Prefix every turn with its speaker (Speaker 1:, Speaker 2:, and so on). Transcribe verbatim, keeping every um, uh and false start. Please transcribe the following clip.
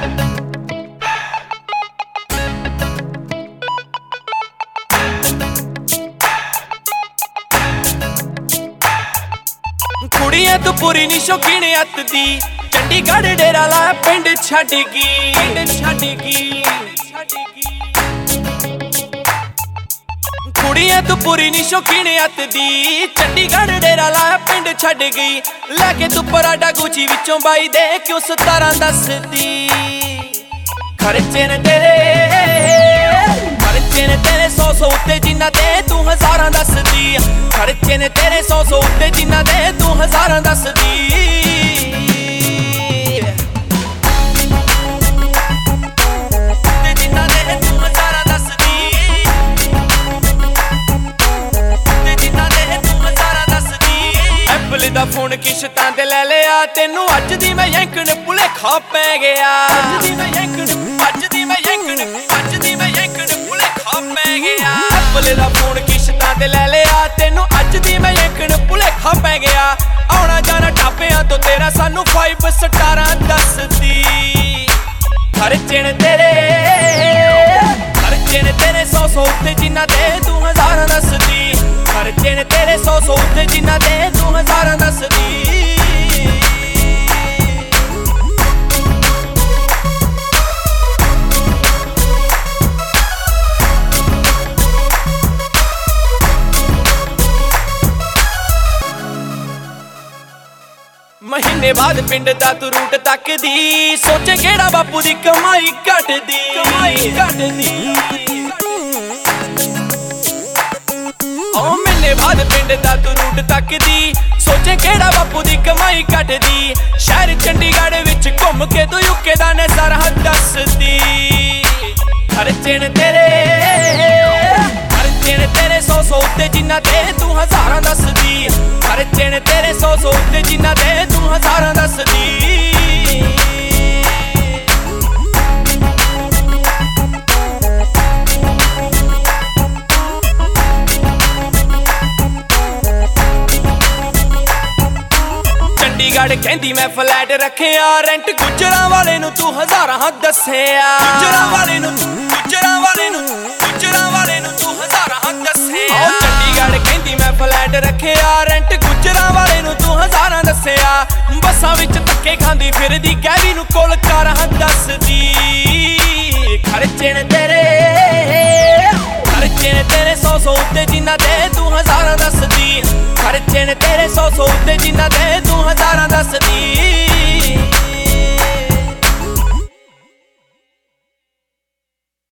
Speaker 1: ਕੁੜੀਆਂ ਤੂੰ ਪੂਰੀ ਨੀ ਸ਼ੌਕੀਨ ਅੱਤ ਦੀ, ਚੰਡੀਗੜ੍ਹ ਡੇਰਾ ਲਾ ਪਿੰਡ ਛੱਡ ਗਈ, ਪਿੰਡ ਛੱਡ ਗਈ। ਕੁੜੀਆਂ ਤੂੰ ਪੂਰੀ ਨੀ ਸ਼ੌਕੀਨ ਅੱਤ ਦੀ, ਚੰਡੀਗੜ੍ਹ ਡੇਰਾ ਲਾ ਪਿੰਡ ਛੱਡ ਗਈ। ਲੈ ਕੇ ਤੂੰ ਪਰਾਡਾ ਗੁੱਚੀ ਵਿੱਚੋਂ ਬਾਈ ਦੇ ਕਿਉਂ ਸਤਾਰਾਂ ਦੱਸਦੀ। ਖਰਚੇ ਨੇ ਤੇਰੇ ਖਰਚੇ ਨੇ ਤੇਰੇ ਸੌ ਸੌ ਉੱਤੇ ਜਿੰਨਾ ਤੇ ਤੂੰ ਹਜ਼ਾਰਾਂ ਦੱਸਦੀ। ਖਰਚੇ ਨੇ ਤੇਰੇ ਸੌ ਸੌ ਉੱਤੇ ਜਿੰਨਾ ਤੇ ਤੂੰ ਹਜ਼ਾਰਾਂ ਦੱਸਦੀ। ਤੇ ਜਿੰਨਾ ਤੇ ਤੂੰ ਹਜ਼ਾਰਾਂ ਦੱਸਦੀ। ਤੇ ਜਿੰਨਾ ਤੇ ਤੂੰ ਹਜ਼ਾਰਾਂ ਦੱਸਦੀ। ਐਪਲ ਦਾ ਫੋਨ ਕਿਸ਼ਤਾਂ ਤੇ ਲੈ ਲਿਆ, ਤੈਨੂੰ ਅੱਜ ਦੀ ਮੈਂ ਯੈਂਕਣ ਭੁਲੇਖਾ ਪੈ ਗਿਆ। ਅੱਜ ਦੀ ਮੈਂ ਯੈਂਕਣ ਅੱਜ ਦੀ ਮੈਂ ਯੈਂਕਣ ਅੱਜ ਦੀ ਮੈਂ ਯੈਂਕਣ ਭੁਲੇਖਾ ਪੈ ਗਿਆ। ਐਪਲ ਦਾ ਫੋਨ ਕਿਸ਼ਤਾਂ ਤੇ ਲੈ ਲਿਆ, ਤੈਨੂੰ ਅੱਜ ਦੀ ਮੈਂ ਯੈਂਕਣ ਭੁਲੇਖਾ ਪੈ ਗਿਆ। ਆਉਣਾ ਜਾਣਾ ਟਾਪਿਆਂ ਤੋਂ ਤੇਰਾ ਸਾਨੂੰ ਫਾਈਵ ਸਟਾਰਾਂ ਦੱਸਦੀ। ਖਰਚੇ ਨੇ ਤੇਰੇ ਖਰਚੇ ਨੇ ਤੇਰੇ ਸੌ ਸੌ ਉੱਤੇ ਜਿੰਨਾ ਤੇ ਤੂੰ ਹਜ਼ਾਰਾਂ ਦੱਸਦੀ। ਖਰਚੇ ਨੇ ਤੇਰੇ ਸੌ ਸੌ ਉੱਤੇ ਜਿੰਨਾ ਤੇ ਤੂੰ ਹਜ਼ਾਰਾਂ ਦੱਸਦੀ। ਮਹੀਨੇ ਬਾਅਦ ਪਿੰਡ ਦਾ ਤੂੰ ਰੂਟ ਤੱਕਦੀ, ਸੋਚੇ ਕਿਹੜਾ ਬਾਪੂ ਦੀ ਕਮਾਈ ਘਟਦੀ ਕਮਾਈ ਘਟਦੀ। ਓ ਮਹੀਨੇ ਬਾਅਦ ਪਿੰਡ ਦਾ ਤੂੰ ਰੂਟ ਤੱਕਦੀ, ਸੋਚੇ ਕਿਹੜਾ ਬਾਪੂ ਦੀ ਕਮਾਈ ਘਟਦੀ। ਸ਼ਹਿਰ ਚੰਡੀਗੜ੍ਹ ਵਿੱਚ ਘੁੰਮ ਕੇ ਤੂੰ ਯੂਕੇ ਦਾ ਨਜ਼ਾਰਾ ਦੱਸਦੀ। ਖਰਚੇ ਨੇ ਤੇਰੇ ਖਰਚੇ ਨੇ ਤੇਰੇ ਸੌ ਸੌ ਉੱਤੇ ਜਿੰਨਾ ਤੇ ਤੂੰ ਹਜ਼ਾਰਾਂ ਦੱਸਦੀ। ਖਰਚੇ ਨੇ ਤੇਰੇ ਸੌ ਸੌ ਉੱਤੇ ਜਿੰਨਾ ਤੇ ਤੂੰ ਹਜ਼ਾਰਾਂ ਦੱਸਦੀ। ਚੰਡੀਗੜ੍ਹ ਕਹਿੰਦੀ ਮੈਂ ਫਲੈਟ ਰੱਖਿਆ, ਰੈਂਟ ਗੁੱਜਰਾਂ ਵਾਲੇ ਨੂੰ ਤੂੰ ਹਜ਼ਾਰਾਂ ਦੱਸਿਆ। ਗੁੱਜਰਾਂ ਵਾਲੇ ਨੂੰ ਗੁੱਜਰਾਂ ਵਾਲੇ ਨੂੰ ਗੁੱਜਰਾਂ ਵਾਲੇ ਨੂੰ ਤੂੰ ਹਜ਼ਾਰਾਂ ਦੱਸਿਆ। ਓ ਚੰਡੀਗੜ੍ਹ ਕਹਿੰਦੀ ਮੈਂ ਫਲੈਟ ਰੱਖਿਆ, ਰੈਂਟ ਗੁੱਜਰਾਂ ਵਾਲੇ ਨੂੰ ਤੂੰ ਹਜ਼ਾਰਾਂ ਦੱਸਿਆ। ਬੱਸਾਂ ਵਿੱਚ ਧੱਕੇ ਖਾਂਦੀ ਫਿਰਦੀ, ਕੈਬੀ ਨੂੰ ਕੋਲ ਕਾਰਾਂ ਦੱਸਦੀ। ਖਰਚੇ ਨੇ ਤੇਰੇ ਖਰਚੇ ਨੇ ਤੇਰੇ ਸੌ ਸੌ ਉੱਤੇ ਜਿੰਨਾ ਤੇ ਤੂੰ ਹਜ਼ਾਰਾਂ ਦੱਸਦੀ। ਖਰਚੇ ਨੇ ਤੇਰੇ ਸੌ ਸੌ ਉੱਤੇ ਜਿੰਨਾ ਤੇ ਤੂੰ